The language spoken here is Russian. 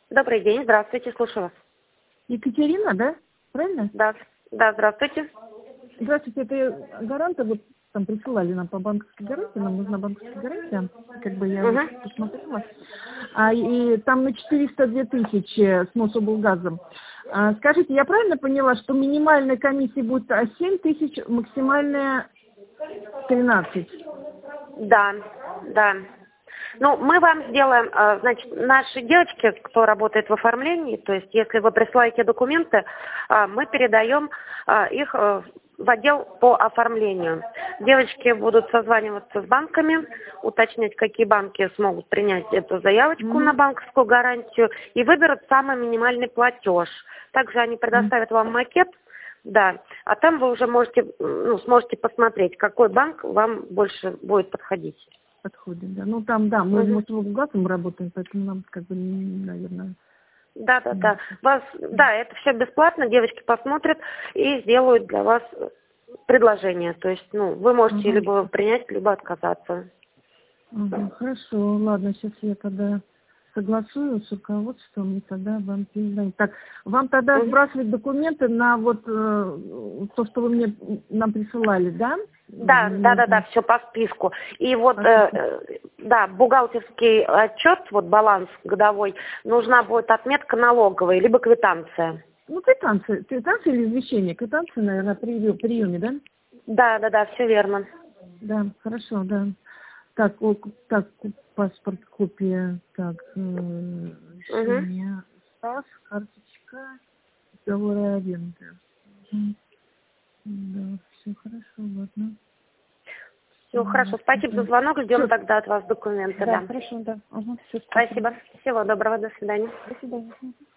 Добрый день, здравствуйте, слушаю вас. Екатерина, да? Правильно? Да, да, здравствуйте. Здравствуйте, это гаранты, вот там присылали нам по банковской гарантии, нам нужна банковская гарантия, как бы я вот Угу. посмотрела. И там на 402 тысячи с Мособлгазом. Скажите, я правильно поняла, что минимальная комиссия будет 7 тысяч, максимальная 13? Да, да. Ну, мы вам сделаем, значит, наши девочки, кто работает в оформлении, то есть если вы присылаете документы, мы передаем их в отдел по оформлению. Девочки будут созваниваться с банками, уточнять, какие банки смогут принять эту заявочку на банковскую гарантию и выберут самый минимальный платеж. Также они предоставят вам макет, да, а там вы уже можете, сможете посмотреть, какой банк вам больше будет подходить. Подходит, да. Ну там, да, мы с Мособлгазом работаем, поэтому нам, как бы, наверное... Да. Да, это все бесплатно, девочки посмотрят и сделают для вас предложение. То есть, вы можете либо принять, либо отказаться. Хорошо, ладно, сейчас я тогда согласую с руководством и тогда вам перезвоню. Так, вам тогда сбрасывать документы на вот то, что вы нам присылали, да? Да, все по списку. И вот, да, бухгалтерский отчет, вот баланс годовой, нужна будет отметка налоговой, либо квитанция. Ну, квитанция или извещение? Квитанция, наверное, при приеме, да? Да, все верно. Да, хорошо, да. Так, паспорт, копия, так, решение, САС, карточка, договор аренды. Да, все хорошо, ладно. Все, хорошо, спасибо за звонок, ждем тогда от вас документы. Да, хорошо, да. Все, Спасибо. Всего доброго, до свидания. До свидания.